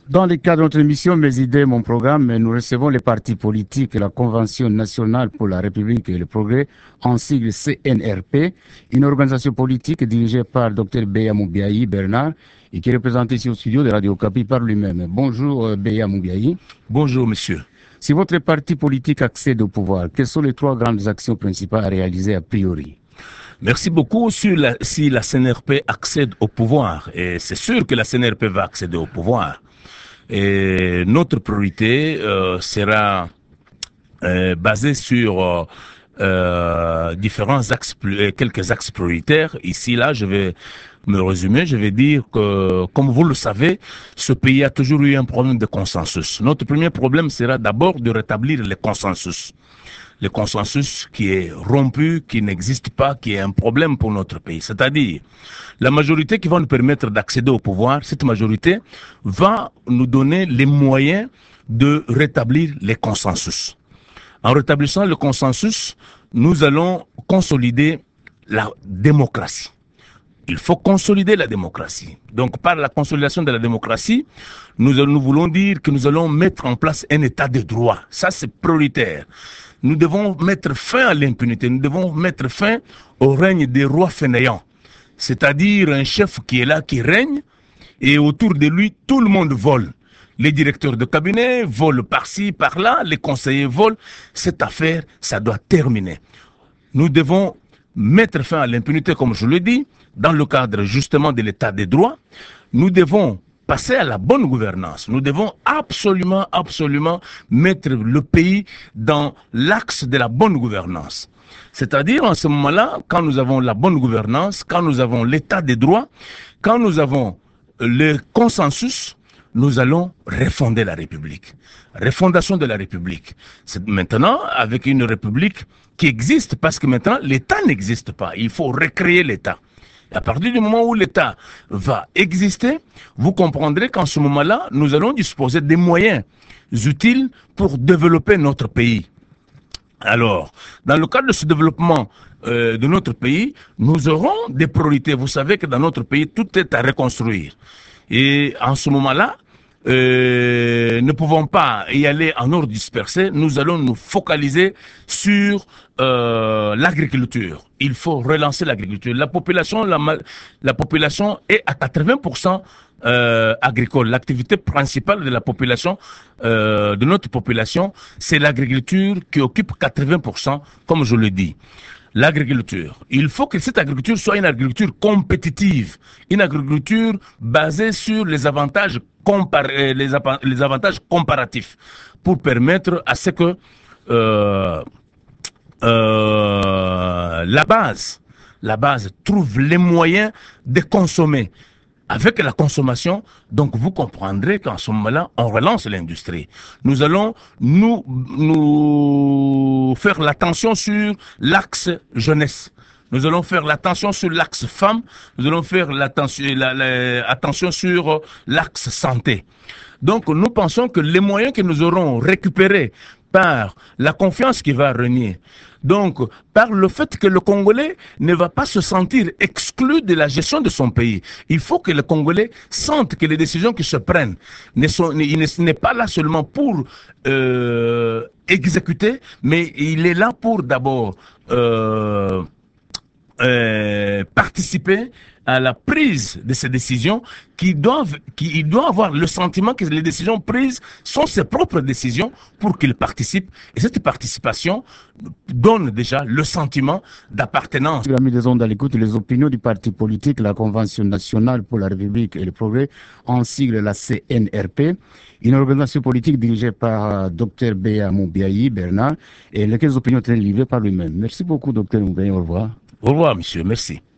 Dans le cadre de notre émission Mes idées, mon programme, nous recevons les partis politiques et la Convention nationale pour la République et le progrès, en sigle CNRP, une organisation politique dirigée par Dr Beya Moubiayi Bernard et qui est représentée ici au studio de Radio Okapi par lui-même. Bonjour Beya Moubiayi. Bonjour monsieur. Si votre parti politique accède au pouvoir, quelles sont les trois grandes actions principales à réaliser a priori? Merci beaucoup. Si la CNRP accède au pouvoir, et c'est sûr que la CNRP va accéder au pouvoir, et notre priorité sera basée sur différents axes, quelques axes prioritaires. Ici, là, je vais me résumer. Je vais dire que, comme vous le savez, ce pays a toujours eu un problème de consensus. Notre premier problème sera d'abord de rétablir le consensus. Le consensus qui est rompu, qui n'existe pas, qui est un problème pour notre pays. C'est-à-dire, la majorité qui va nous permettre d'accéder au pouvoir, cette majorité va nous donner les moyens de rétablir les consensus. En rétablissant le consensus, nous allons consolider la démocratie. Il faut consolider la démocratie. Donc, par la consolidation de la démocratie, nous voulons dire que nous allons mettre en place un état de droit. Ça, c'est prioritaire. Nous devons mettre fin à l'impunité. Nous devons mettre fin au règne des rois fainéants. C'est-à-dire un chef qui est là, qui règne, et autour de lui, tout le monde vole. Les directeurs de cabinet volent par-ci, par-là, les conseillers volent. Cette affaire, ça doit terminer. Nous devons mettre fin à l'impunité, comme je le dis, dans le cadre justement de l'état des droits. Nous devons passer à la bonne gouvernance. Nous devons absolument mettre le pays dans l'axe de la bonne gouvernance. C'est-à-dire, en ce moment-là, quand nous avons la bonne gouvernance, quand nous avons l'état des droits, quand nous avons le consensus, nous allons refonder la République. Refondation de la République. C'est maintenant avec une République qui existe, parce que maintenant, l'État n'existe pas. Il faut recréer l'État. À partir du moment où l'État va exister, vous comprendrez qu'en ce moment-là, nous allons disposer des moyens utiles pour développer notre pays. Alors, dans le cadre de ce développement de notre pays, nous aurons des priorités. Vous savez que dans notre pays, tout est à reconstruire. Et en ce moment-là, ne pouvons pas y aller en ordre dispersé. Nous allons nous focaliser sur l'agriculture. Il faut relancer l'agriculture. La population est à 80% agricole. L'activité principale de la population, de notre population, c'est l'agriculture qui occupe 80%, comme je le dis. L'agriculture. Il faut que cette agriculture soit une agriculture compétitive, une agriculture basée sur les avantages comparatifs, pour permettre à ce que la base trouve les moyens de consommer. Avec la consommation, donc vous comprendrez qu'en ce moment-là, on relance l'industrie. Nous allons nous faire l'attention sur l'axe jeunesse. Nous allons faire l'attention sur l'axe femme. Nous allons faire l'attention sur l'axe santé. Donc nous pensons que les moyens que nous aurons récupérés par la confiance qui va régner, donc par le fait que le Congolais ne va pas se sentir exclu de la gestion de son pays. Il faut que le Congolais sente que les décisions qui se prennent n'est pas là seulement pour exécuter, mais il est là pour d'abord participer à la prise de ces décisions, il doit avoir le sentiment que les décisions prises sont ses propres décisions pour qu'il participe. Et cette participation donne déjà le sentiment d'appartenance. La mise des ondes à l'écoute, les opinions du parti politique, la Convention nationale pour la République et le progrès, en sigle la CNRP, une organisation politique dirigée par Dr Beya Moubiayi Bernard, et lesquelles opinions sont livrées par lui-même. Merci beaucoup, Dr Moubiayi. Au revoir. Au revoir, monsieur. Merci.